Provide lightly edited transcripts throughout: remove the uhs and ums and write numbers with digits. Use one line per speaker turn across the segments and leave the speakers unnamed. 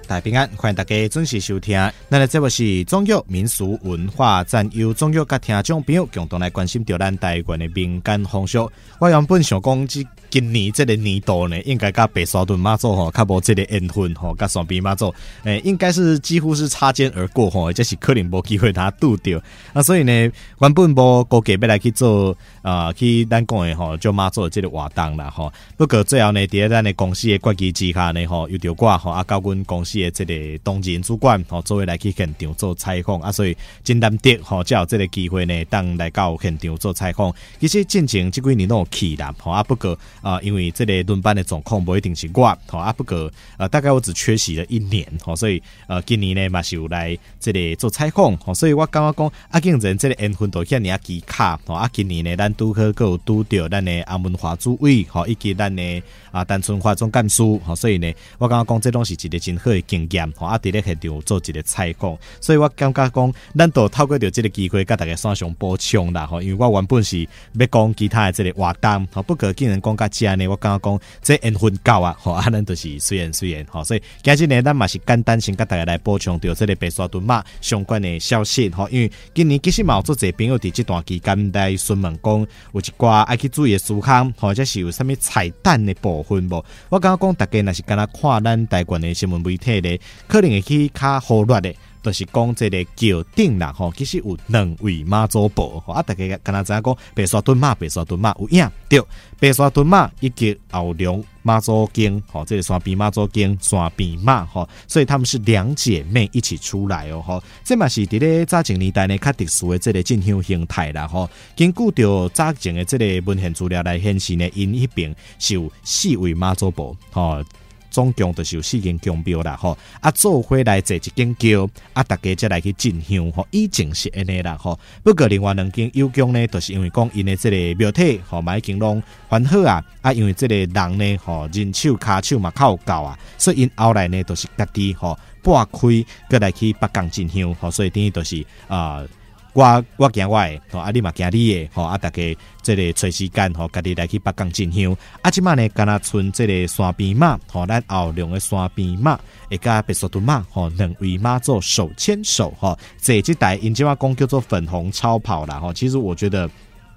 大家平安，欢迎大家准时收听。咱的节目是中药民俗文化站，由中药甲听众朋友共同来关心着咱台湾的民间风俗。我原本想讲，今年这个年度呢，应该甲白沙屯妈祖吼，较无这个缘分吼，甲双边妈祖，应该是几乎是擦肩而过吼，这是可能无机会他拄到。所以呢，原本无估计要来去做去咱讲的吼，做妈祖的这个活动啦吼。不过最后呢，伫咱的公司的决议之下呢吼，又着我吼交阮公司的这个同仁主管吼，作为来去现场做采访所以真难得吼，才有这个机会呢，当来到现场做采访。其实进前这几年都有去啦吼不过因为这个轮班的状况不一定是我不过大概我只缺席了1年所以今年呢嘛是有来这里做采访所以我感觉讲竟然这个缘分都遐尔奇卡今年呢咱拄好有拄到咱的阿文化主委以及咱的陈春华总干事所以呢我感觉讲这拢是一个真好的经验伫咧现场做一个采访，所以我感觉讲咱都透过着这个机会甲大家线上补充啦因为我原本是要讲其他的这个活动不过竟然讲到这呢，我感觉讲这缘分够咱就是虽然所以今日呢咱嘛是简单先甲大家来补充到这个白沙屯妈相关的消息因为今年其实嘛有做侪朋友伫这段期间来询问讲有一寡爱去注意的事项或者是有啥物彩蛋的部分无，我感觉讲大家若是敢若看咱台湾的新闻媒体咧，可能会去较忽略的就是讲这个桥顶啦其实有2位妈祖婆大家敢若知影讲白沙屯妈有影对白沙屯妈以及后龙妈祖经这个山边妈祖经山边妈所以他们是2姐妹一起出来这嘛是伫咧早前年代呢较特殊的这个进香形态啦根据着早前的这个文献资料来显示呢，因迄边是有4位妈祖婆总共就是有4间宫庙啦做回来坐一间桥大家才来去进香以前是安尼啦不过另外2间有宫呢，就是因为讲因的这个庙体嘛已经拢完好因为这个人呢人手骹手嘛较有够所以因后来呢都是家己拨开过来去北港进香所以等于就是我行我的你嘛行你的大家这个找时间家己来去北港进香即摆呢敢若剩这个山边妈咱后龙的山边妈会甲白沙屯妈2位妈祖手牵手这台因即摆讲叫做粉红超跑啦其实我觉得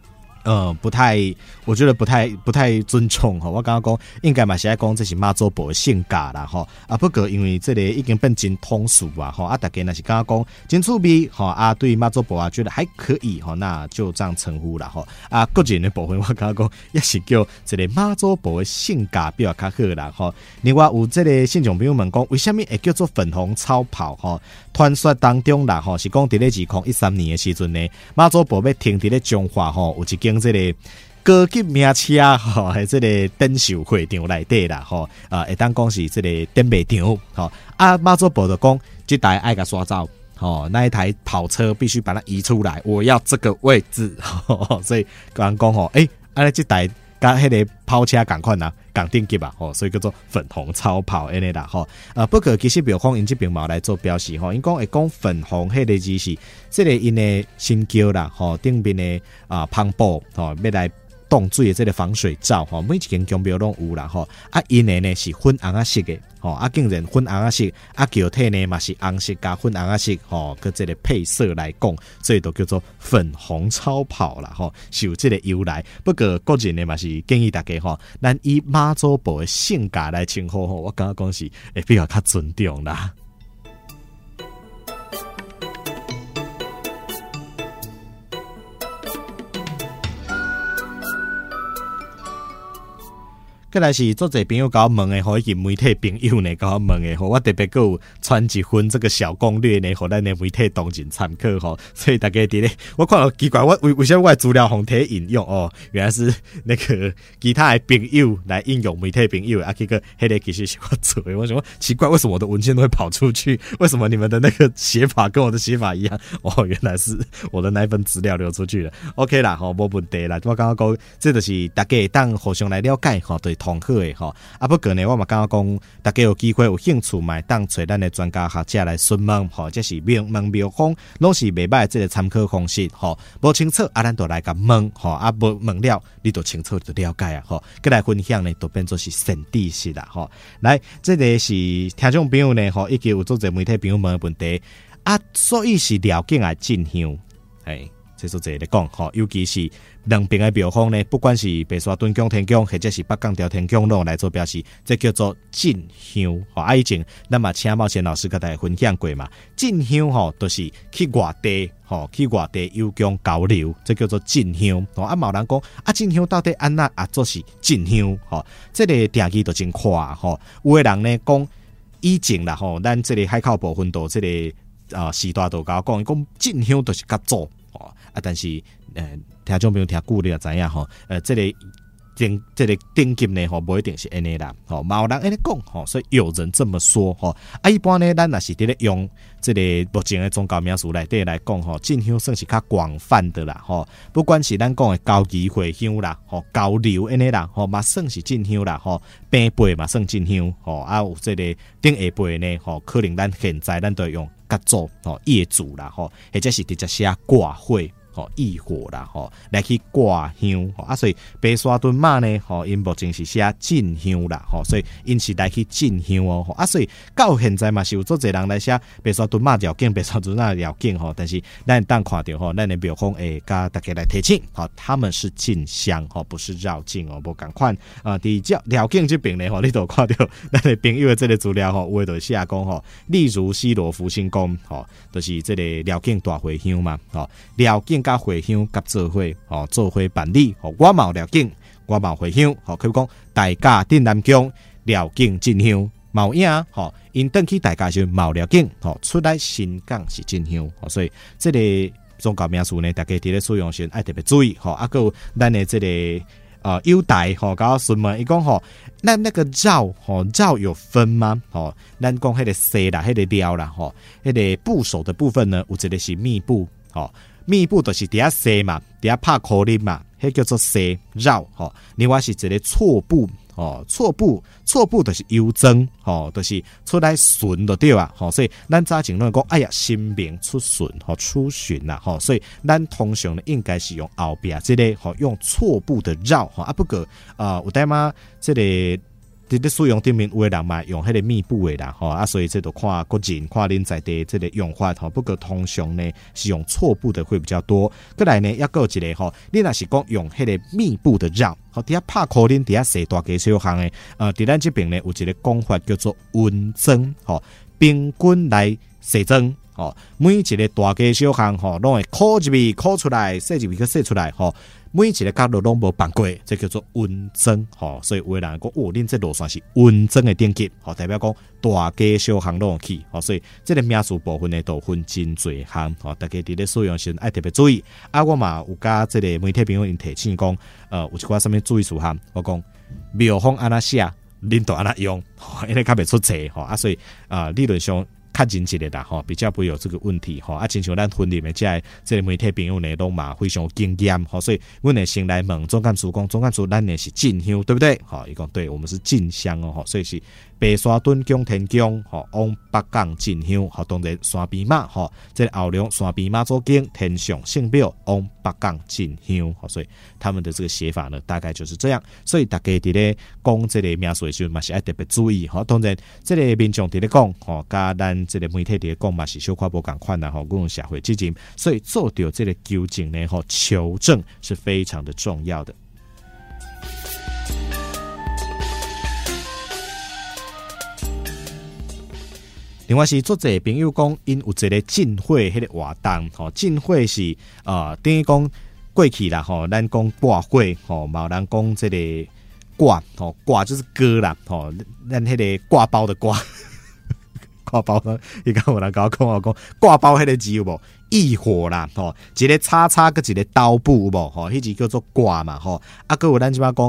我觉得不太尊重我刚刚讲应该嘛是在讲这是妈祖婆的性格啦不过因为这个已经变真通俗大家若是刚刚讲真趣味对妈祖婆觉得还可以那就这样称呼啦个人的部分我刚刚讲也是叫这个妈祖婆的性格比较较好啦另外有这个信众朋友们讲为什么会叫做粉红超跑传说当中啦是讲伫咧2013年的时阵呢，妈祖婆要停伫咧中华有一间这个高级名车这个展售会场内底啦会当讲是这个展卖场妈祖婆就讲这台爱甲刷走那一台跑车必须把它移出来，我要这个位置所以刚刚讲这台甲迄个跑车同款共顶级所以叫做粉红超跑安尼啦不过其实庙方因这边嘛来做表示因讲会讲粉红迄个字是这个因的新桥啦顶边的篷布要来冻水的这个防水罩每一间宫庙拢有啦因的呢是粉红色的竟然粉红色桥体呢嘛是红色加粉红色跟这个配色来讲，所以都叫做粉红超跑啦是有这个由来。不过个人呢嘛是建议大家咱以妈祖婆的性格来称呼我感觉讲是会比较较尊重啦。再来是做侪朋友甲我问的以及媒体朋友呢甲我问的我特别还有传一份这个小攻略呢，互咱的媒体同仁参考所以大家伫咧我看到奇怪，我为什么我的资料红体引用原来是那个其他的朋友来应用媒体朋友结果迄个其实是我做的，我想说奇怪，为什么我的文件都会跑出去？为什么你们的那个写法跟我的写法一样？原来是我的那一份资料流出去了。OK 啦无问题啦，我刚刚讲这就是大家当互相来了解对同好的吼。啊，不过呢，我嘛感觉讲，大家有机会有兴趣嘛，当找咱的专家学者来询问吼，这是问庙方，拢是袂歹这个参考方式吼。无清楚啊，咱就来甲问吼，啊无问了，你就清楚就了解啊吼。佮来分享呢，就变做是神知识啦吼。来，这个是听众朋友呢吼，以及有做者媒体朋友问的问题啊，所以是了解来进香，这做者来讲吼，尤其是两边的庙方呢，不管是白沙屯宫天宫，或者是北港朝天宫，拢来做表示，这叫做进香吼。以前咱嘛请茂贤老师甲大家分享过嘛，进香吼，就是去外地吼，去外地游宫交流，这叫做进香。啊，某人讲啊，进香到底安那啊，做是进香吼，这个定义就真宽吼。有的人呢讲以前啦吼，咱这个海口部分都这个时代都甲我讲进香就是较早啊，但是听众朋友听久了知影吼，这个顶级呢吼，不一定是安尼啦，吼，有人安尼讲吼，所以有人这么说吼。啊，一般呢，咱若是伫咧用这个目前的宗教名词内底来讲吼，进香算是较广泛的啦，吼，不管是咱讲的交谊会香啦，吼，交流安尼啦，吼，嘛算是进香啦，吼，平辈嘛算进香，吼，啊有这个顶下辈呢，吼，可能咱现在咱都用甲做吼业主啦，吼，或者是直接写挂会。义火啦，来去挂香，啊，所以白沙屯妈呢，因目前是写进香啦，所以因是来去进香哦，啊，所以到现在嘛是有做侪人来写白沙屯妈绕境，白沙屯妈绕境但是咱当看到咱的庙方会甲大家来提醒，他们是进香不是绕境哦，无共款啊，伫绕境这边呢，你都看到咱的朋友的这个资料有的就写讲例如西罗福星宫就是这个绕境大回香嘛，绕境甲回香甲做伙做伙办理我嘛有绕境，我嘛有回香可以讲大家镇南宫绕境进香嘛有影因登去大家就嘛有绕境出来新港是进香所以这个宗教名词呢，大家伫咧使用时爱特别注意啊，还有咱的这个优待甲我询问伊讲那个绕有分吗？咱讲迄个西啦，迄个料啦迄个部首的部分呢，有一个是密布密布就是底下西嘛，底下拍口令嘛，迄叫做西绕另外是一个错布错布就是游增就是出来巡就对啊所以咱早前拢讲哎呀新名出巡出巡啦所以咱通常呢应该是用后边这个用错布的绕啊，不过有代嘛这个伫咧使用顶面有的人嘛用迄个密布的啦啊，所以这都看个人看恁在地这个用法不过通常呢是用错布的会比较多。再来呢，还有一个你若是讲用迄个密布的绕底下拍口令底下写大家小项的伫咱这边呢有一个讲法叫做温增平均来写增每一个大家小项拢会考一笔考出来，写一笔去写出来每一个角度拢无办过，这叫做温增所以有的人讲恁这路线是温增的等级代表讲大家小项拢有去所以这个名词部分呢都分真侪项大家伫咧使用时爱特别注意啊。我嘛有甲这个媒体朋友因提醒讲有一寡什么注意事项，我讲庙方安那写恁都安那用因为较袂出错所以理论上较认真的啦比较不会有这个问题啊，亲像咱婚礼的这个媒体朋友呢都嘛非常经验所以阮会先来问总干事讲，总干事咱呢是进香对不对伊讲对，我们是进香所以是白沙屯宫天宫往北港进香当然山边马这个后龙山边马祖经天上圣庙往北港进香所以他们的这个写法呢大概就是这样。所以大家伫咧讲这个名词的时候嘛是要特别注意当然这个民众伫咧讲甲咱这个媒体伫咧讲嘛是小可无共款啦我们社会之前，所以做到这个纠正呢求证是非常的重要的。另外是作者朋友讲因有一个进会迄个活动进会是等于讲过去啦咱讲挂会嘛有人讲这个挂就是歌啦咱迄个挂包的挂挂包伊讲有人甲我讲挂包迄个字有无义火啦一个叉叉跟一个刀部有无迄字叫做挂嘛还有咱即摆讲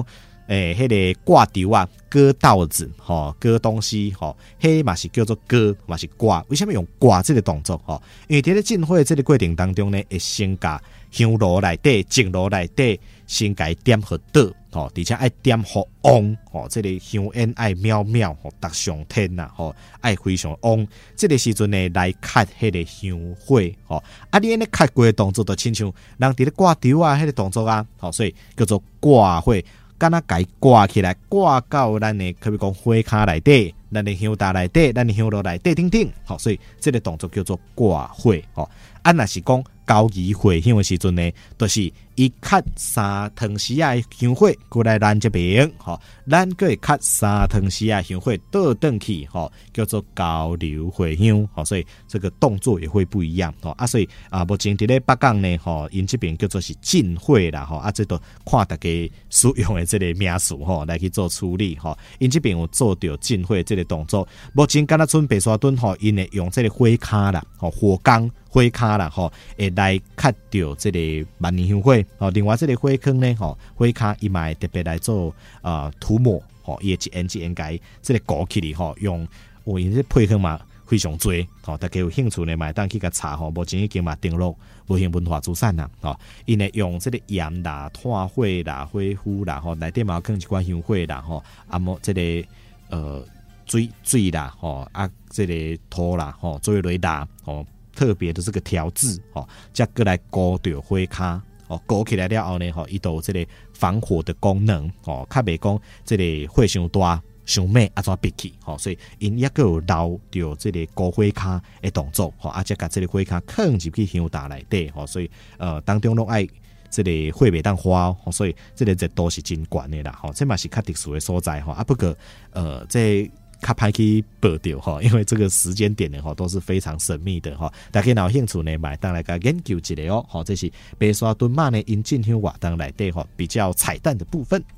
迄个挂丢啊，割稻子割东西迄嘛是叫做割，嘛是挂。为什么用挂这个动作因为伫咧浸会这个过程当中呢，会先甲香炉内底、净炉内底先甲伊点好倒而且爱点好旺这个香烟爱渺渺达上天呐爱非常旺。这个时阵呢来吸迄个香火你安尼吸过的动作就亲像人伫咧挂丢啊迄个动作啊所以叫做挂火。敢若甲伊挂起来，挂到咱的，可比讲火骹内底，咱的香搭内底，咱的香炉内底等等，所以这个动作叫做挂火若是讲交易回香的时阵呢，就是伊吸3汤匙啊香火过来咱这边咱个会吸3汤匙啊香火倒转去叫做交流回香所以这个动作也会不一样所以目前伫咧北港呢因这边叫做是浸火啦这都看大家使用的这个名词来去做处理因这边有做到浸火这个动作。目前敢若剩白沙墩因会用这个火骹啦火缸火骹啦会来吸掉这个万年香火另外这个火坑呢火骹伊嘛会特别来做涂抹伊会一沿改这个鼓起哩用因这配坑嘛非常多大家有兴趣呢嘛当去甲查目前已经嘛登录无形文化资产啦因会用这个盐啦、炭火啦、火呼啦内底嘛放一寡香火啦这个水啦这个土啦做落啦特别的这个调制再过来勾掉火骹勾起来了后呢伊都有这个防火的功能较袂讲这个火伤大伤猛怎闭去所以因也有留着这个勾火骹的动作再把这个火骹放入去香搭内底所以当中拢爱这个火袂当花所以这个热度是真悬的啦这嘛是较特殊的所在不过这较歹去报道因为这个时间点呢都是非常神秘的大家若有兴趣呢买当来个研究一下这是白沙屯妈呢因进香活动内底比较彩蛋的部分。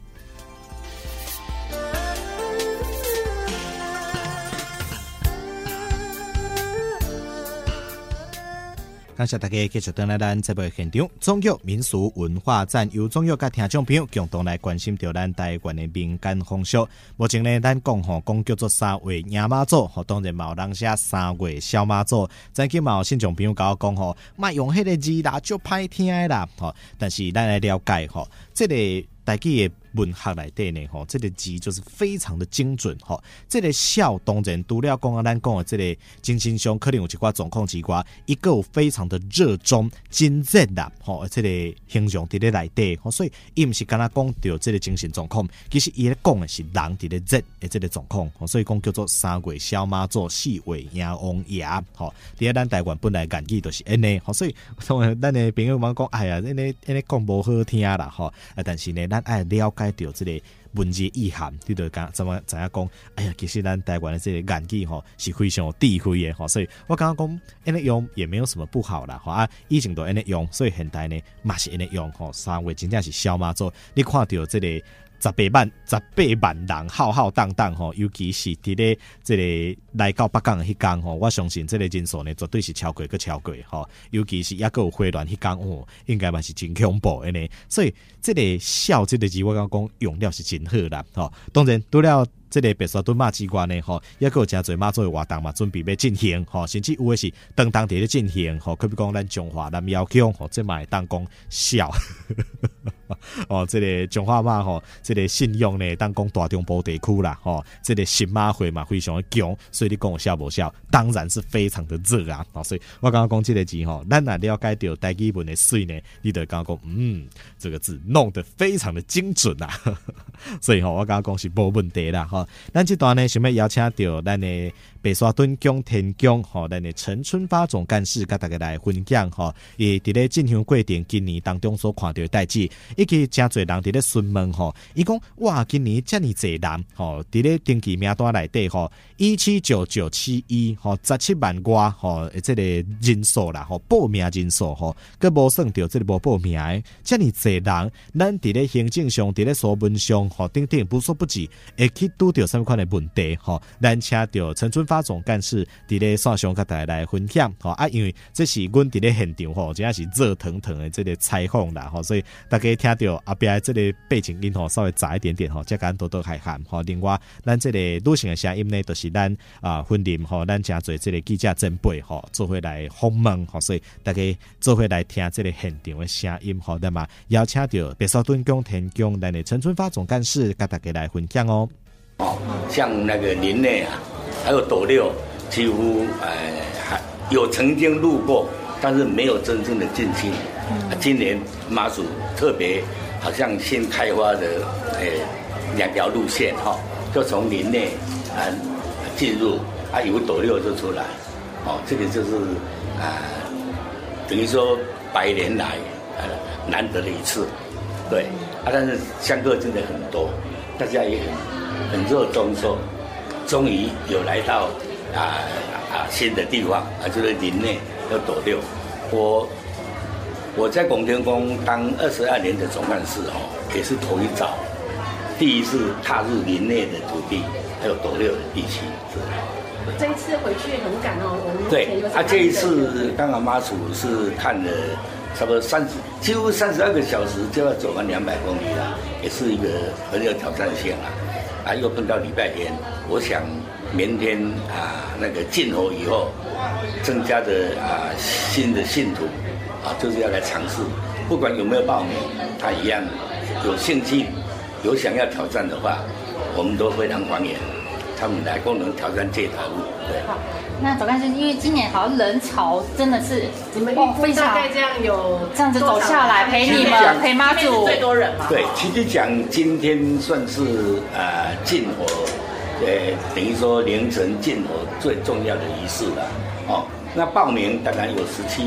感谢大家继续回来咱这部现场，中药民俗文化站由中药甲听众朋友共同来关心到咱台湾的民间风俗。目前呢，咱讲叫做3月迎妈祖，当然嘛有人写3月小妈祖。曾经嘛有信众朋友甲我讲莫用迄个字啦，足歹听的啦。但是咱来了解这个台语的文学内底呢这个字就是非常的精准这个孝当然除了讲咱讲的这个精神上可能有一寡状况之外，一个有非常的热衷真热啦这个形象伫咧内底所以伊毋是敢若讲到这个精神状况，其实伊咧讲的是人伫咧热的这个状况所以讲叫做3月小妈祖，4月迎王爷伫咱台湾本来言语就是安尼所以咱的朋友们讲哎呀安尼讲无好听啦但是呢咱爱了解到这个文字意涵，你就怎么知影讲？哎呀，其实咱台湾的这个言语是非常有智慧的所以我刚刚讲安尼用也没有什么不好啦以前都安尼用，所以现在呢嘛是安尼用3月真正是小妈祖，你看到这个18万人浩浩荡荡尤其是伫咧这个来到北港的迄天我相信这个人数呢绝对是超过尤其是也有回銮迄天应该嘛是真恐怖的呢。所以这个孝这个字我刚刚讲用了是真好啦当然除了这个白沙屯妈之外呢也有真侪妈祖的活动嘛准备要进行甚至有的是当伫咧进行可比讲咱中华南窑乡这嘛会当讲孝这个中华妈这个信用呢当讲大中部地区啦这个新妈会嘛非常的强，所以你讲有孝无孝当然是非常的热啊所以我刚刚讲这个字咱若了解到台语文的水呢，你就刚刚讲这个字弄得非常的精准啊所以我刚刚讲是无问题啦咱这段呢想要邀请到咱的白沙屯乡田乡咱的陈春发总干事甲大家来分享伊伫咧进香过程今年当中所看到的代志，以及真侪人伫咧询问伊讲哇今年遮尔侪人伫咧登记名单内底17991 17万外这个人数啦报名人数佮无算到这个无报名的遮尔侪人，咱伫咧行政上伫咧书文上等等不说不止会去拄到什么款的问题咱请到陈春发发总干事伫咧线上甲大家来分享因为这是阮伫咧现场真的是热腾腾的这个采访啦所以大家听到后边这个背景音稍微杂一点点才敢多多海涵另外咱这个女性的声音呢就是咱分任咱真侪这个记者前辈做伙来访问所以大家做伙来听这个现场的声音那么邀请到白沙屯宫田宫咱的陈春发总干事跟大家来分享
像那个林内还有斗六几乎还有曾经路过，但是没有真正的进去今年马祖特别好像新开发的2条路线就从林内进入由斗六就出来这个就是等于说100年来难得的一次对但是香客真的很多，大家也很热衷说终于有来到新的地方就是林内有斗六。我在拱天宫当22年的总干事也是头一遭，第一次踏入林内的土地还有斗六的地区。
这一次回去很赶我们
对这一次刚好妈祖是看了差不多几乎32个小时就要走完200公里了，也是一个很有挑战性又碰到礼拜天，我想明天那个进火以后增加的新的信徒就是要来尝试，不管有没有报名，他一样有兴趣有想要挑战的话，我们都非常欢迎他们来共同挑战这条路。对，
好，那总干事，因为今年好像人潮真的是
你们非常大概这样有
这样子走下来陪你们陪妈祖
最多人嘛？
对，其实讲今天算是进火等于说凌晨进火最重要的仪式了那报名当然有17.9971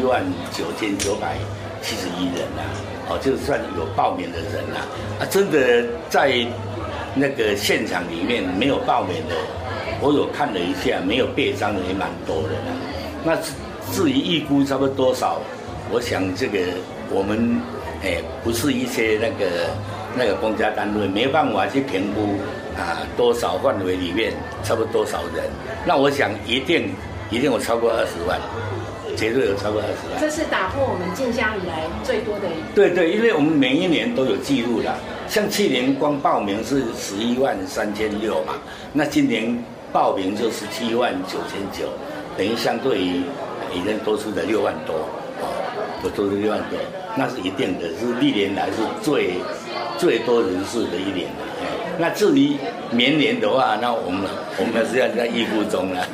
人就算有报名的人真的在那个现场里面没有报名的，我有看了一下，没有备章的也蛮多的那至于预估差不多多少，我想这个我们不是一些那个公家单位没有办法去评估多少范围里面差不多多少人，那我想一定有超过20万，绝对有超过20万。
这是打破我们进香以来最多的。
对，因为我们每一年都有记录啦，像去年光报名是11.36万嘛，那今年报名就17.99万，等于相对于已经多出了6万多，多出6万多，那是一定的，是历年来是最多人数的一年。那至于明年的话，那我们还是要在预估中了。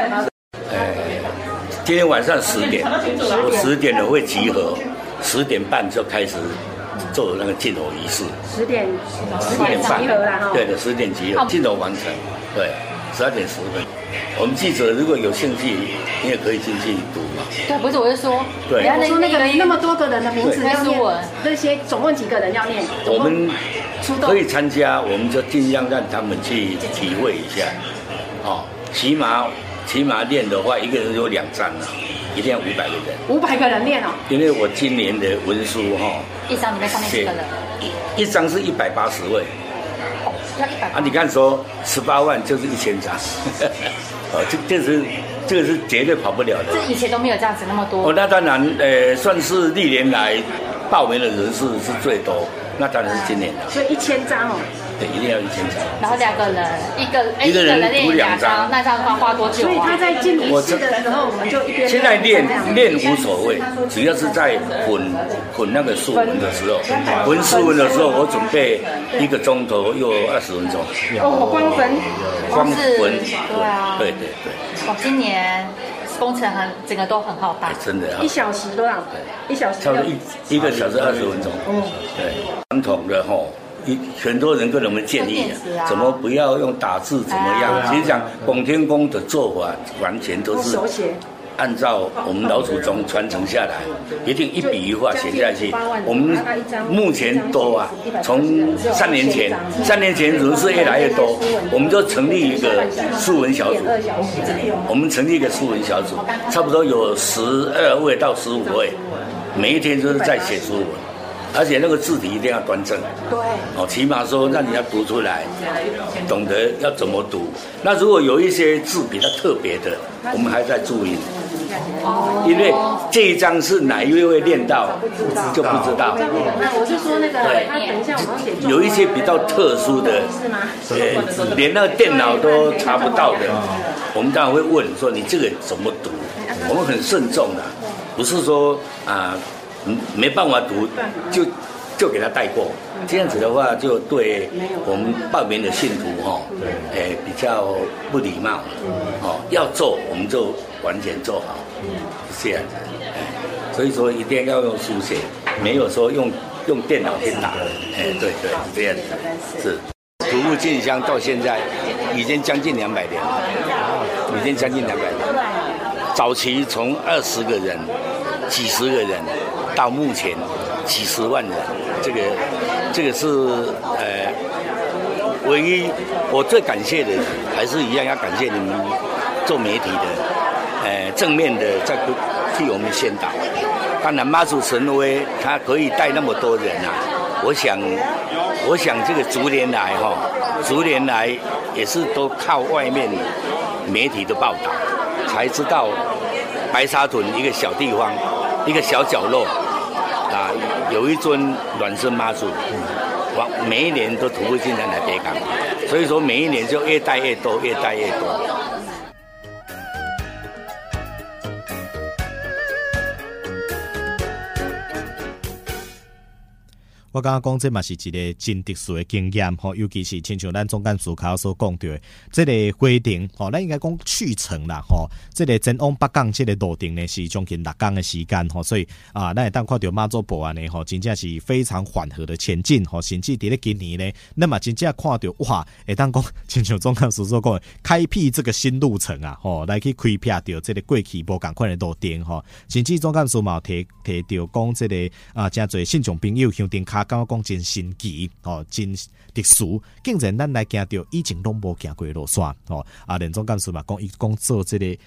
今天晚上10点，我10点了会集合，10点半就开始做那个进火仪式。10点半
集合啦
对的，10点集合，进火完成。对，12点10分。我们记者如果有兴趣，你也可以进去读嘛。
对，不是，我是说，
对，
我说那么多个人的名字要念，那些总共几个人要念？
我们可以参加，我们就尽量让他们去体会一下。起码练的话，一个人有2张一定要500个人。
500个人练
因为我今年的文书
一张里面上面几个人？
一张是180位。
要100
你看说18万就是1000张，这个是绝对跑不了的。
这以前都没有这样子那么多。
那当然，算是历年来报名的人数是最多，那当然是今年的。
所以1000张
对，一定要1000张。
然后2个人，一个人练2张，那这样的话花多久？
所以他在进仪式的时候，我们就一边
现在练无所谓，只要是在混那个素文的时候，混素文的时候，我准备1个钟头又20分钟。
光
混，对。
今年工程整个都很浩大，
真的。
1小时多少？1小时。
差不多1个小时20分钟。对，传统的很多人跟我们建议怎么不要用打字，怎么样？其实讲拱天宫的做法完全都是按照我们老祖宗传承下来，一定一笔一画写下去。我们目前都从3年前人数越来越多，我们就成立一个素文小组。差不多有12位到15位，每一天都是在写书文。 而且那个字体一定要端正。
对。
哦，起码说让人家读出来，懂得要怎么读。那如果有一些字比较特别的，我们还在注音。因为这一章是哪一位会练到，就不知道。
我是说那个，他等一下我要写。
有一些比较特殊的，
是吗？
连那个电脑都查不到的，我们当然会问说你这个怎么读？我们很慎重的，不是说没办法读就给他带过。这样子的话，就对我们报名的信徒比较不礼貌。要做我们就完全做好，是这样子。所以说一定要用书写，没有说用电脑去打。对，是这样子。是徒步进香到现在已经将近200年了，已经将近200年。早期从20个人、几十个人，到目前几十万人，这个是唯一我最感谢的，还是一样要感谢你们做媒体的，正面的在替我们宣导。当然妈祖神威它可以带那么多人啊，我想这个逐年来也是都靠外面媒体的报道，才知道白沙屯一个小地方，一个小角落有一尊卵生妈祖，每一年都徒步进山来北港，所以说每一年就越带越多，越带越多。
我感觉讲这嘛是一个真特殊的经验吼，尤其是亲像咱总干事卡所讲到的，这个回程吼，咱应该讲去程啦吼，这个前往北港这个路程呢是将近6天的时间吼，所以咱会当看到妈祖婆安尼吼，真正是非常缓和的前进吼，甚至伫咧今年呢，那么真正看到哇，会当讲亲像总干事所讲的，开辟这个新路程啊吼，来去开辟到这个过去无共款的路程吼，甚至总干事嘛提到讲这个真侪信众朋友乡镇卡。感觉讲真神奇真特殊，竟然咱来行到以前拢无行过的路线连总干事嘛讲，伊讲做这个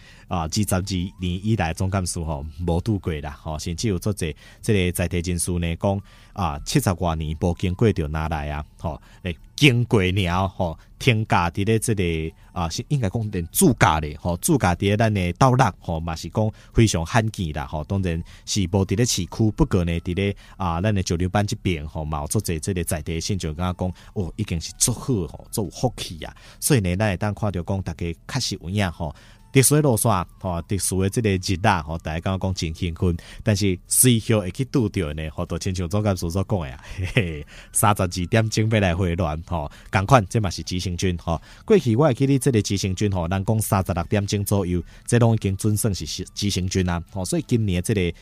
22年以来总干事无拄过啦甚至有做这个在地人士呢讲70多年无经过着哪来啊经过了天价伫咧这个应该讲连住家咧住家伫咧咱的道路嘛是讲非常罕见啦当然是无伫咧市区，不过呢伫咧咱的石榴班这边嘛有做这个在地信众感觉讲已经是足好足有福气啊，所以呢咱会当看到讲大家确实有影特殊的路线特殊的这个日啦大家感觉讲真兴奋，但是随后会去拄到呢都亲像总干事所讲的32点钟要来回乱同款这嘛是急行军过去我会记得这个急行军咱讲36点钟左右，这拢已经准算是急行军啊所以今年这个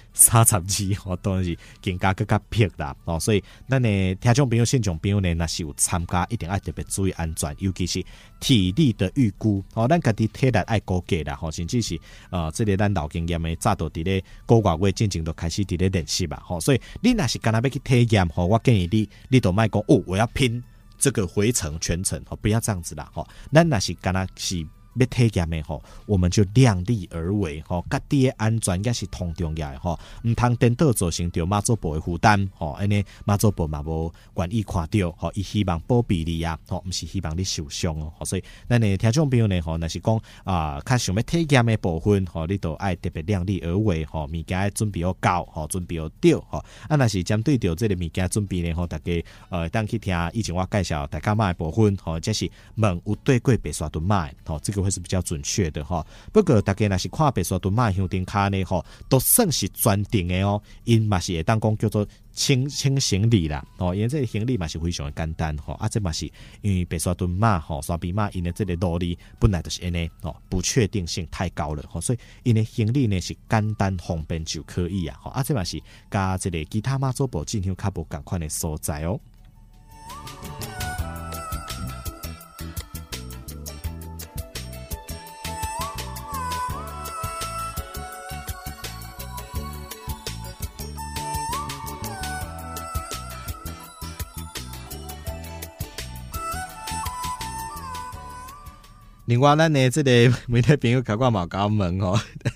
32当然是更加更加迫啦所以咱的听众朋友信众朋友呢，若是有参加一定要特别注意安全，尤其是体力的预估咱家己体力爱估计啦甚至是这个咱老经验的早都伫咧5月进前都开始伫咧练习吧所以你若是干那要去体验我建议你都莫讲我要拼这个回程全程不要这样子啦咱若是干那是要体验的我们就量力而为家己的安全也是同重要的唔通颠倒造成着妈祖婆的负担安尼妈祖婆嘛无愿意看到伊希望保庇你啊唔是希望你受伤所以咱的听众朋友呢若是讲较想要体验的部分你都爱特别量力而为物件准备好够准备好对若是针对着这个物件准备呢大家当去听以前我介绍大家妈的部分这是问有对过白沙屯妈这个会是比较准确的不过大家若是看白沙屯妈乡镇卡呢都算是专定的因嘛是会当讲叫做轻行李啦因为这个行李嘛是非常的简单这嘛是因为白沙屯妈沙比妈因的这个路哩本来就是安尼不确定性太高了所以因的行李呢是简单方便就可以啊这嘛是加这个其他妈祖婆进香较无共款的所在另外咱的这个媒体朋友甲我嘛甲我问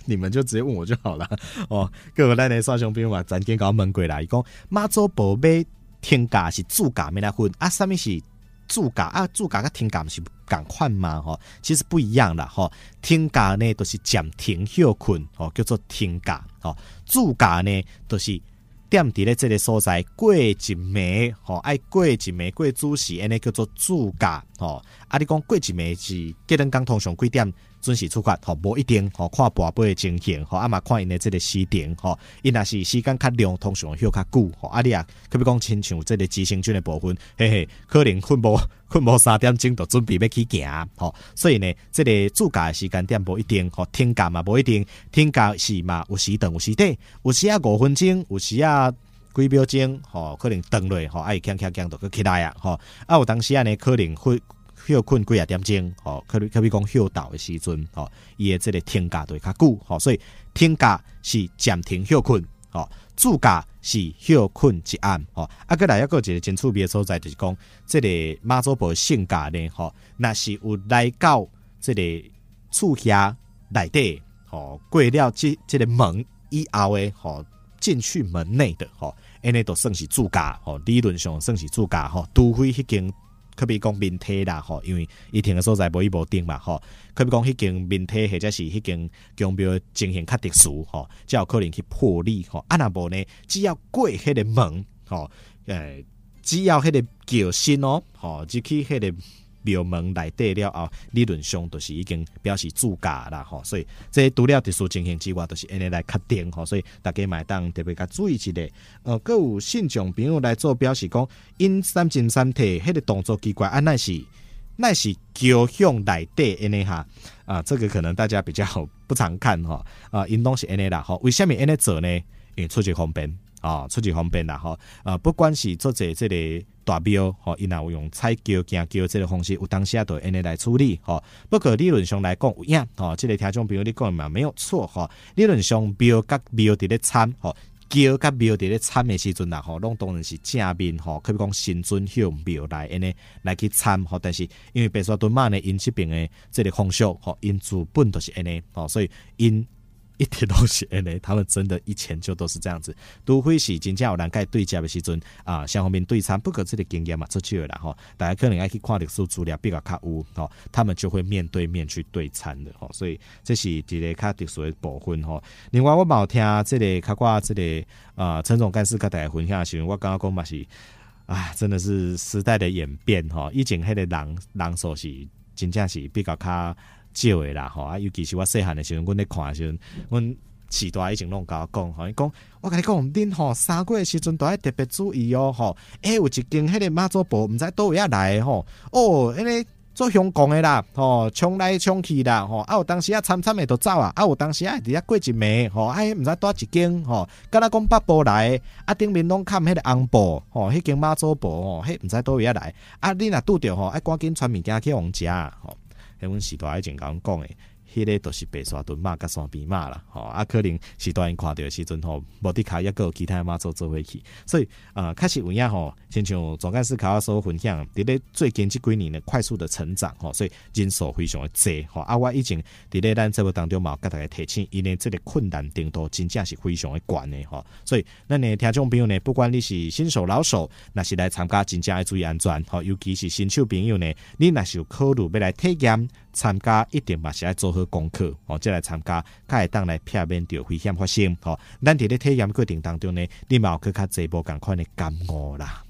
你们就直接问我就好了哦。各位咱的线上朋友嘛，咱今搞问过来，伊讲妈祖婆买天价是主价没来分啊？什么是主价啊？主价跟天价是同款吗？吼，其实不一样啦。吼，天价呢都是暂停休困，吼叫做天价。吼，主价呢都是踮伫咧这个所在过一暝，吼爱过一暝过主时，安尼叫做主价。吼，啊你讲过一暝是吉人港通常几点准时出发？吼，无一定，吼看跋桮的情形，吼啊嘛看因的这个时点，吼因若是时间较长，通常休较久，吼啊你啊，可比讲亲像这个急行军的部分，嘿嘿，可能困无3点钟就准备要去行，吼，所以呢，这个主价的时间点无一定，吼天价嘛无一定，天价是嘛有时长有时短，有时啊5分钟，有时啊几秒钟，吼可能顿落，吼爱强就去起来啊，吼啊有当时啊呢可能会休困几啊点钟，吼，可比讲休到的时阵，吼，伊的这个天价就会较久，吼，所以天价是暂停休困，吼，主价是休困一暗，吼，啊，过来还有一个真趣味的所在，就是讲这个妈祖婆性价呢，吼，那是有来到这个厝遐内底，吼，过了这个门以后的，吼，进去门内的，吼，安尼都算是主价，吼，理论上算是主价，吼，除非迄间。可比讲面体啦，吼，因为伊停的所在无伊无定嘛，吼。可比讲迄间面体或者是迄间宫庙情形较特殊，吼，才有可能去破例，吼。啊，若无呢，只要过迄个门，吼，只要迄个轿身哦，吼，入去迄个庙门内底了后，理论上就是已经表示主价啦，吼。所以这除了特殊情形之外，就是安尼来确定，吼。所以大家嘛当特别甲注意一下。各有信众朋友来做表示讲，因三进三退，迄个动作奇怪，啊，那是桥向内底安尼哈啊，这个可能大家比较不常看哈啊，因拢是安尼啦，吼。为什么安尼做呢？因为出去方便。出去方便啦，吼，不管是做这个大庙，吼，因若有用踩桥行桥这个方式，有当时都安尼来处理，吼。不过理论上来讲有影，吼，这个听众朋友你讲嘛没有错，吼。理论上庙甲庙伫咧参，吼，桥甲庙伫咧参的时阵啦，吼，拢当然是正面，吼，可以讲神尊向庙来安尼来去参，吼。但是因为白沙屯嘛呢，因这边的这个风俗，吼，因主本都是安尼，吼，所以因。一点都是他们真的以前就都是这样子，除非是真正有人甲对接的时阵啊，双方面对参，不过这个经验嘛出去了啦吼，大家可能要去看历史资料比较较有吼，他们就会面对面去对参的吼，所以这是一个较特殊的部分吼。另外我嘛有听这个较挂这个陈总干事甲大家分享的时候，我感觉讲嘛是真的是时代的演变吼，以前迄个人数是真正是比较较少的啦，吼啊，尤其是我细汉的时候，阮咧看的时候，阮时代已经拢甲我讲，吼，伊讲，我甲你讲，恁吼三过的时阵都要特别注意哦，吼，有一间迄个妈祖婆，毋知倒位来的吼，安尼做香港的啦，吼，冲来冲去啦，吼，有当时参的都走啊，有当时伫遐过一暝，吼，毋知倒一间，吼，敢若讲北部来的，顶面拢看迄个红布，吼，迄间妈祖婆，吼，毋知倒位来，你若拄着吼，赶紧传物件去互食，吼。阮时代以前甲阮讲诶，迄个都是白沙屯马甲山边马啦，吼可能时代因看到的时阵吼，无伫卡抑个有其他马做伙去，所以确实有影吼，亲像总干事卡所分享，伫咧最近这几年的快速的成长吼，所以人数非常的济吼。我以前伫咧咱节目当中嘛，甲大家提醒，因为这个困难程度真正是非常的悬的吼，所以咱的听众朋友呢，不管你是新手老手，若是来参加，真正要注意安全吼，尤其是新手朋友呢，你若是有考虑要来体验。参加一定嘛是要做好功课，再来参加，才会当来避免掉危险发生。咱伫咧体验过程当中呢，你嘛有去较侪无共款的感悟啦。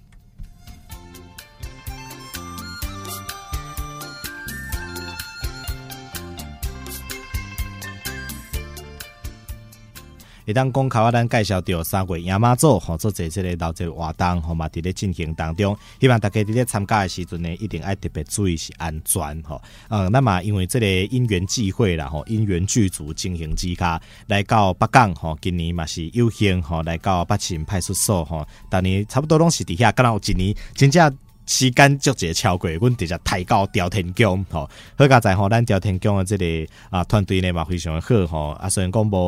会当讲考咱介绍到3月亚妈祖吼，做这个老这活动吼嘛，伫咧进行当中，希望大家伫咧参加的时阵呢，一定要特别注意是安全吼。那么因为这个因缘际会啦吼，因缘具足进行之下，来到北港吼，今年嘛是有幸吼来到北秦派出所吼，当年差不多拢是伫遐，敢若有一年真正。时间足侪超过，阮直接抬到朝天宫吼，好佳在吼，咱朝天宫的这个团队呢嘛非常的好吼，虽然讲无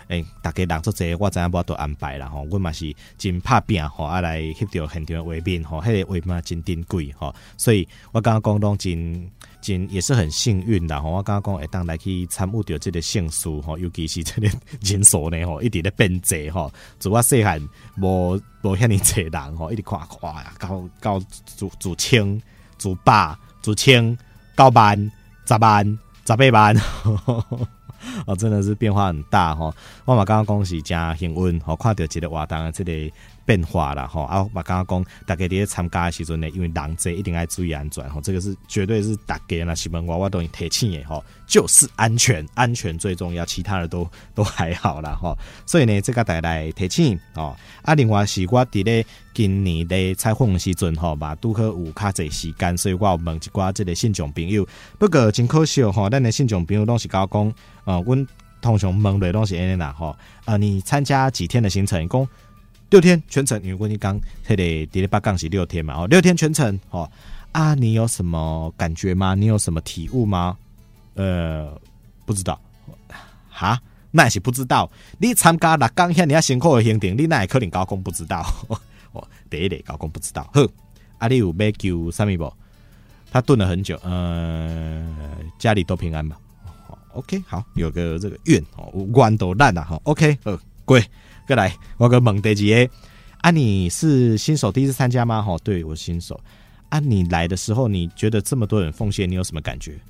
大家人做这我知影无都安排啦吼，阮嘛是真拍拼吼，来翕到现场的画面吼，迄个画面真珍贵吼，所以我刚刚讲拢真也是很幸运啦吼，我刚刚讲会当来去参与到这个盛事吼，尤其是这个人数呢吼，一直咧变济吼，自我细汉无遐尼济人吼，一直看呀，到自千、自百、自千、9万、10万、18万。哦，真的是变化很大吼！我嘛刚刚讲是真幸运，吼看到一个活动的这个变化啦吼。啊，我刚刚讲大家伫参加的时阵呢，因为人多一定要注意安全吼，这个是绝对是大家那是问我都提醒的吼，就是安全，安全最重要，其他的都还好啦吼。所以呢，这个大家来提醒哦。啊，另外是我伫咧今年咧采访的时阵吼，嘛拄好有较侪时间，所以我有问一寡这个信众朋友。不过真可惜吼，咱的信众朋友拢是甲我讲。阮通常问的拢是安尼啦吼，你参加几天的行程？讲6天全程，因为阮你讲迄个伫咧北港是6天嘛，哦，6天全程，哦啊，你有什么感觉吗？你有什么体悟吗？不知道，哈，那也是不知道。你参加6港遐尔辛苦的行程，你那也可能高讲不知道。哦，第一个高讲不知道。好，啊，你有要求啥物无？他炖了很久，家里都平安吧。OK， 好，有个这个愿哦，愿都烂了哈。OK， 过来，我个问第二个啊，你是新手第一次参加吗？哈，对我新手啊，你来的时候你觉得这么多人奉献，你有什么感觉？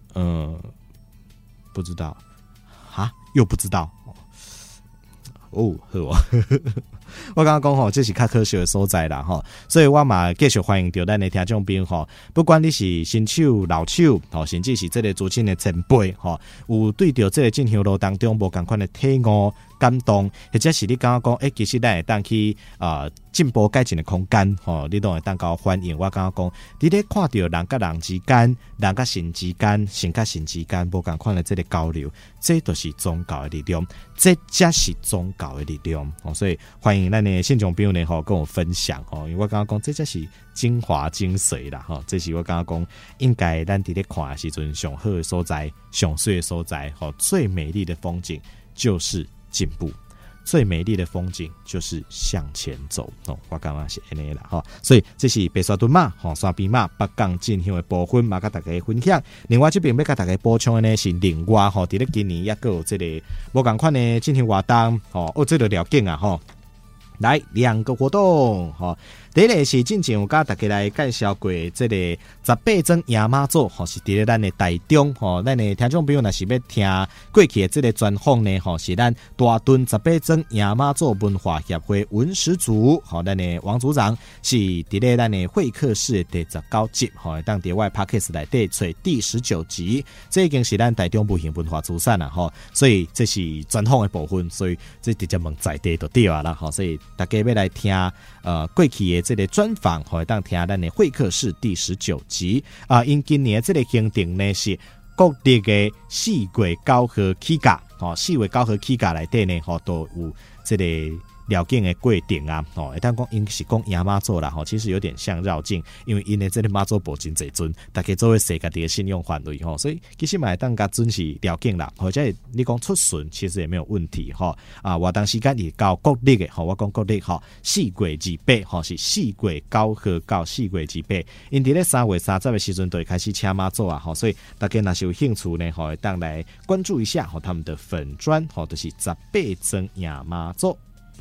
不知道，哈，又不知道哦，好啊。我刚刚讲吼，这是较科学的所在啦吼，所以我嘛继续欢迎到咱的听众朋友吼，不管你是新手老手吼，甚至是这个资深的前辈吼，有对到这个进行路当中无同款的体悟感动，或者是你刚刚讲，其实咱会当去进步改进的空间吼，你都会当高欢迎。我刚刚讲，你咧看到人甲人之间、人甲神之间、神甲神之间无同款的这个交流，这就是宗教的力量，这才是宗教的力量哦。所以欢迎咱的信众朋友呢吼，跟我分享吼，因为我刚刚讲，这才是精华精髓啦吼，这是我刚刚讲，应该咱伫咧看的时阵上好的所在、上水的所在吼，最美丽的风景就是进步。最美丽的风景就是向前走哦，我感觉是安尼啦哈，所以这是白沙屯马、山边马、北港进香的部分嘛，跟大家分享。另外这边要跟大家补充的呢是另外吼，伫咧今年也个有这个无同款的进行活动哦，这个了解啊吼。来2个活动哈，第一个是之前有甲大家来介绍过这个18庄夜妈祖吼，是伫咧咱的台中吼，咱的听众朋友若是要听过去的这个专访呢吼，是咱大屯18庄夜妈祖文化协会文史组吼，咱的王组长是伫咧咱的会客室的第19集吼，当伫我 Podcast 内底找第19集，这已经是咱台中不行文化资产啦吼，所以这是专访的部分，所以这直接问在地就对啊啦吼，所以大家要来听过去的这个专访，会当听咱的会客室第19集啊。因今年这个行程呢是国历的4月9號起假哦，4月9號起假内底呢，都有这个了境的过程啊，会当讲因是讲夜妈祖啦，其实有点像绕境，因为因的这个妈祖无真侪尊，大家做伙设家己的信用范围所以其实嘛会当甲准时了境啦，或者你讲出巡其实也没有问题啊。活动时间是到国历的我讲国历4月28是4月9號到4月28，因伫咧3月30的时阵就会开始请妈祖啊，所以大家若是有兴趣呢，会当来关注一下他们的粉专就是18庄夜妈祖。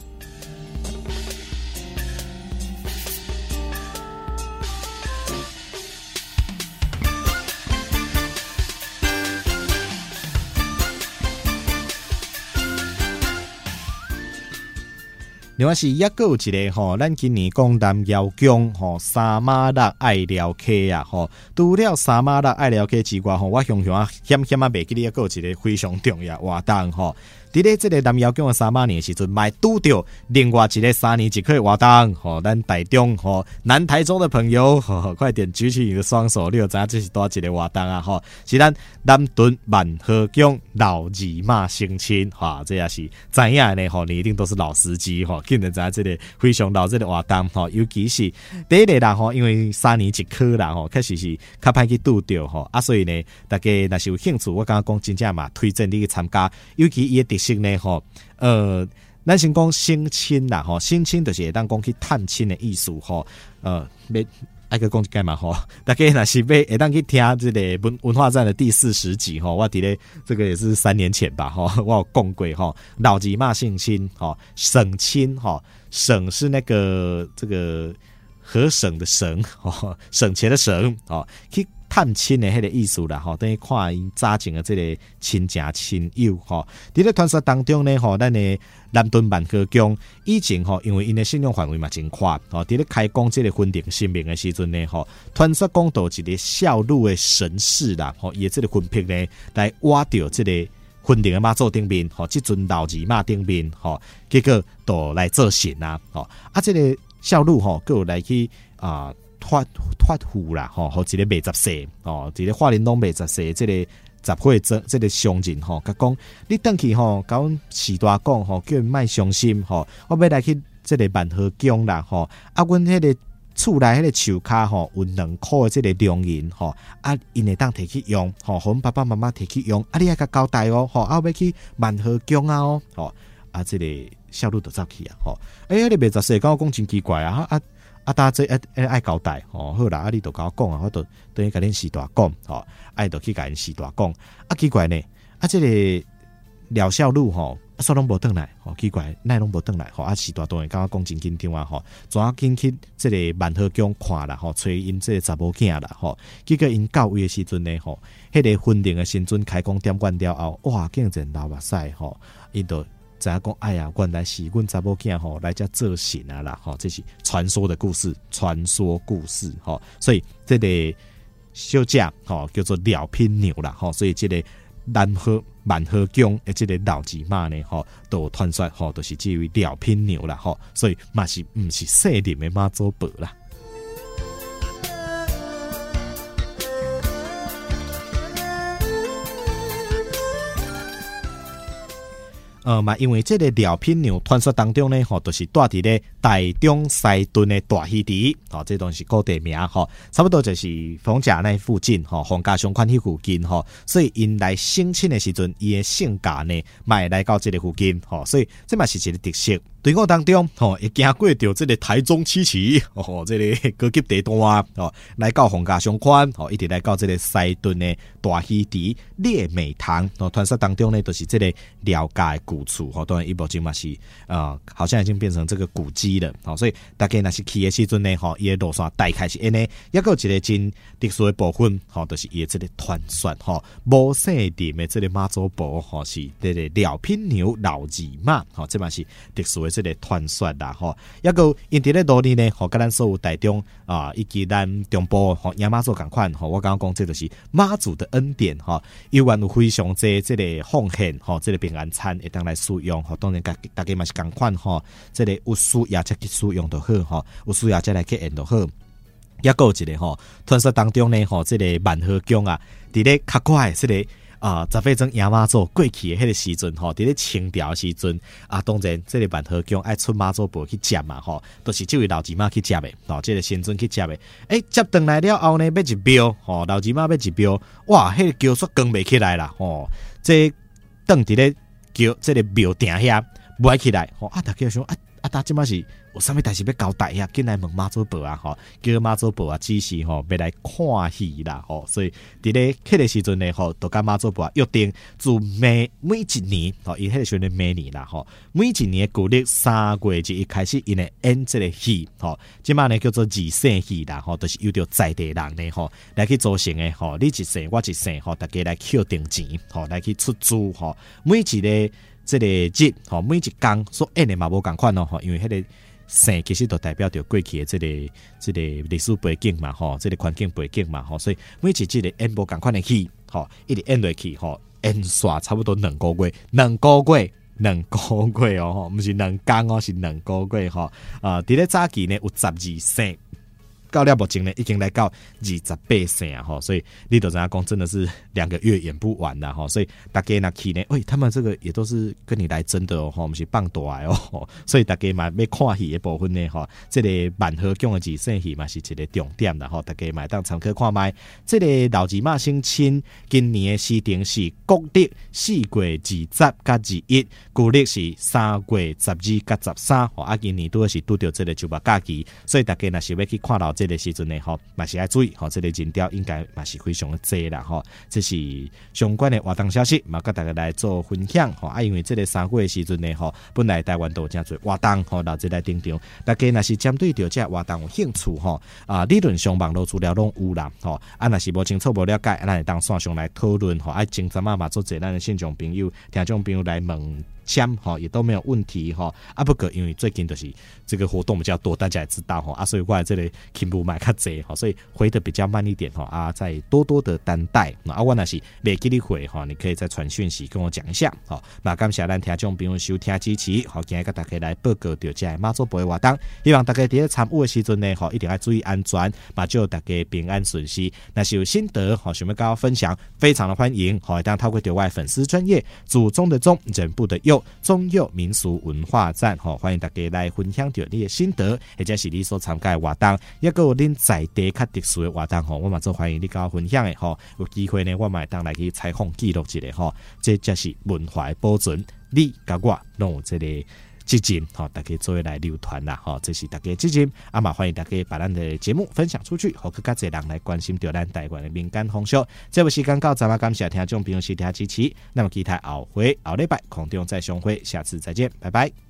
另外是也有一个咱今年讲南窑宫三马六爱寮溪啊除了三马六爱寮溪之外我想险袂记咧，也有一个非常重要活动伫咧这个南窑宫的3马年时阵，买拄到另外一个3年1科的活动咱台中南台中的朋友快点举起你的双手，你就知道这是多一个活动啊是咱南屯万和宫老二马相亲这也是知影的呢你一定都是老司机竟然知道这个非常老这个活动尤其是第一个啦因为3年1科啦确实是较歹去拄到所以呢大家若是有兴趣，我刚刚讲真正嘛推荐你去参加，尤其伊的特实呢吼，咱先讲省亲啦吼，省亲就是会当讲去探亲的意思吼，要爱个讲一解嘛吼，大家若是要会当去听这个文化站的第40集吼，我伫咧这个也是3年前吧吼，我有讲过吼，老姨妈省亲吼，省亲吼，省是那个这个河省的省吼，省钱的省吼，去探亲的迄个意思啦吼，等于看因早前的这个亲情亲友吼，伫咧传说当中呢吼，咱的南屯万和宫以前吼，因为因的信用范围嘛真宽吼，伫咧开工这个婚定神明的时阵呢吼，传说讲到一个孝女的神士啦吼，伊的这个魂魄呢来挖掉这个婚定的妈祖顶面吼，即阵老姨妈顶面吼，结果都来做神啊吼，这个孝女吼，佫有来去发福啦吼，或一个卖10岁哦，一个华林拢卖10岁，这个集会这个商人吼，甲讲你回去吼，甲阮士大讲吼，叫因莫伤心吼，我要来去这个万和宫啦吼，阮迄个厝内迄个树骹吼有2块的这个良银吼，因会当摕去用吼，互阮爸爸妈妈摕去用，你爱甲交代哦吼，要去万和宫哦吼，这个孝女就走去啊吼，你卖10岁，甲我讲真奇怪啊大家爱交代吼，好啦，你就甲我讲啊，我就等于甲恁士大讲吼，就去甲因士大讲，奇怪呢，这个廖孝女吼，煞拢无转来，吼奇怪，奈拢无转来，吼士大当然甲我讲真紧张啊，吼，怎紧去这个万和宫看啦，吼，找因这个查某囝啦，吼，结果因到位的时阵呢，吼，迄个婚定的时阵开工点关了后，哇，竟然流目屎吼，因就。知影讲，哎呀，原来是阮查某囝吼来遮做神啊啦，吼，这是传说的故事，吼，所以这个小姐吼叫做廖品牛啦，吼，所以这个万和宫的这个老姨妈呢，吼，都传说吼都是这位廖品牛啦，吼，所以嘛是唔是细林的妈祖婆啦。嘛，因为这个廖品牛传说当中呢，吼，就是住伫咧台中西屯的大溪地，吼，这东西古地名，吼，差不多就是逢甲那附近，吼，逢甲商圈迄附近，吼，所以因来省亲的时阵，伊的性格呢，嘛会来到这个附近，吼，所以这嘛是一个特色。队伍当中，吼，会经过到这个台中七期，吼，这个高级地段，吼，来到逢甲商圈，吼，一直来到这个西屯的大溪地烈美堂，吼，传说当中呢，就是这个廖家的古厝，吼，当然伊目前嘛是好像已经变成这个古迹了，吼，所以大家若是去的时阵呢，吼，伊的路线大概是安尼，也有一个真特殊的部分，吼，就是伊的这个传说，吼，无姓林的这个妈祖婆，吼，是这个廖品牛老姨妈，吼，这嘛是特殊的这个传说啦，吼，也有因伫咧努力呢，吼，甲咱所有台中以及咱中部吼亚妈祖共款，吼，我刚刚讲这就是妈祖的恩典，吼，有缘有非常济这个奉献，吼，这个平安餐会当来使用，吼，当然大家嘛是共款，吼，这个有需要才去使用就好，吼，有需要才来去用就好。也有一个吼，传说当中呢，吼，这个万和宫啊，伫咧较快这个。十岁钟亚妈祖过去的迄个时阵吼，伫咧清朝时阵当然这个万和宫爱出妈祖婆去接嘛吼，都是这位老姨妈去接的，吼，这个先尊去接的。接回来了后呢，要一庙吼，老姨妈要一庙，哇，迄个轿煞扛袂起来啦吼，这等伫咧轿这个庙顶遐不爱起来吼，大家想大即马是有啥物代志要交代呀？进来问妈祖婆啊吼，叫妈祖婆啊指示吼，要来看戏啦吼，所以伫咧迄个时阵呢吼，都甲妈祖婆约定，自每一年吼，伊迄个时阵每年啦吼，每一年旧历3月1日开始，因会演这个戏吼，即马呢叫做二世戏啦吼，就是由着在地人呢吼来去组成的吼，你一世我一世吼，大家来扣定钱吼，来去出资吼，每一个这个日吼，每一天所演的嘛无共款咯吼，因为迄个生其实都代表着过去的这个历史背景嘛吼，这个环境背景嘛吼，所以每一季的演无共款的戏吼，一直演落去吼，演煞差不多2个月哦吼，不是2天哦，是2个月吼。伫咧早期呢有12世到了目前呢已经来到28岁啊齁，所以你就知道讲真的是2个月演不完啦齁，所以大家那去呢，他们这个也都是跟你来真的哦齁，不是放大的哦，所以大家嘛要看戏的部分呢齁，这个万和宫的二世戏嘛是一个重点啦齁，大家嘛当参考看卖。这个老二马星亲今年的时程是国历4月20甲21，旧历是3月12甲13，啊今年都是拄到这个周末假期，所以大家若是要去看到这个时阵呢齁，嘛是要注意齁，这个人潮应该嘛是非常的多啦齁，这是相关的活动消息，嘛跟大家来做分享齁，因为这个3月的时阵呢齁，本来台湾都有真侪活动齁，到这来登场，大家若是针对着这活动有兴趣齁，理论上网络资料拢有啦齁，若是无清楚无了解，咱会当线上来讨论齁，前阵嘛做者咱的现场朋友、听众朋友来问。也都没有问题不过因为最近就是这个活动比较多，大家也知道所以我这里听不买较济所以回的比较慢一点再多多的担待我若是没给你回你可以再传讯息跟我讲一下那感谢咱听众朋友收听支持今天跟大家来报告到这妈祖杯活动，希望大家在参与的时阵呢一定要注意安全，嘛祝大家平安顺遂。那是有心得想要跟我分享，非常的欢迎当透过对外粉丝专页祖宗的宗人部的佑中佑民俗文化站欢迎大家来分享到你的心得，或者是你所参加的活动，也有恁在地较特殊的活动我嘛做欢迎你跟我分享的有机会呢我嘛当来去采访记录一下这才是文化的保存，你跟我拢有这个基金大家做来流传啦这是大家基金嘛欢迎大家把咱的节目分享出去，让更加多人来关心到咱台湾的民间风俗。这部时间到这嘛，感谢听众朋友收听支持，那么期待后礼拜空中再相会，下次再见，拜拜。